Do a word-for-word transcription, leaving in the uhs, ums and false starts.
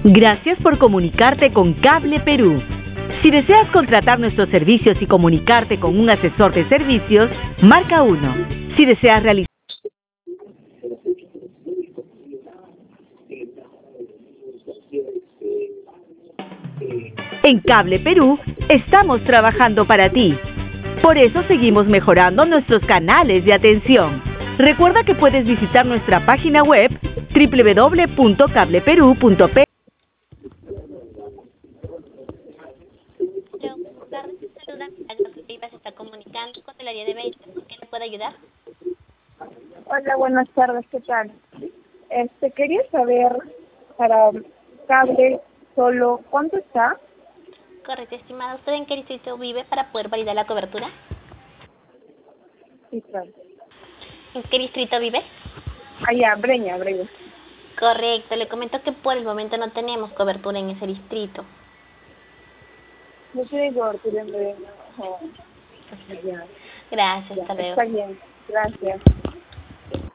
Gracias por comunicarte con Cable Perú. Si deseas contratar nuestros servicios y comunicarte con un asesor de servicios, marca uno. Si deseas realizar... En Cable Perú estamos trabajando para ti. Por eso seguimos mejorando nuestros canales de atención. Recuerda que puedes visitar nuestra página web doble u doble u doble u punto cable perú punto pe. Saluda, se está comunicando con el área de ventas. ¿Qué le puede ayudar? Hola, buenas tardes, ¿qué tal? Este, quería saber para cable solo, ¿cuánto está? Correcto, estimada. ¿Usted en qué distrito vive para poder validar la cobertura? Sí, claro. ¿En qué distrito vive? Allá, Breña, Breña. Correcto, le comento que por el momento no tenemos cobertura en ese distrito. No tiene cobertura en Breña. Oh. Ya, Gracias, ya, hasta luego. está bien, gracias.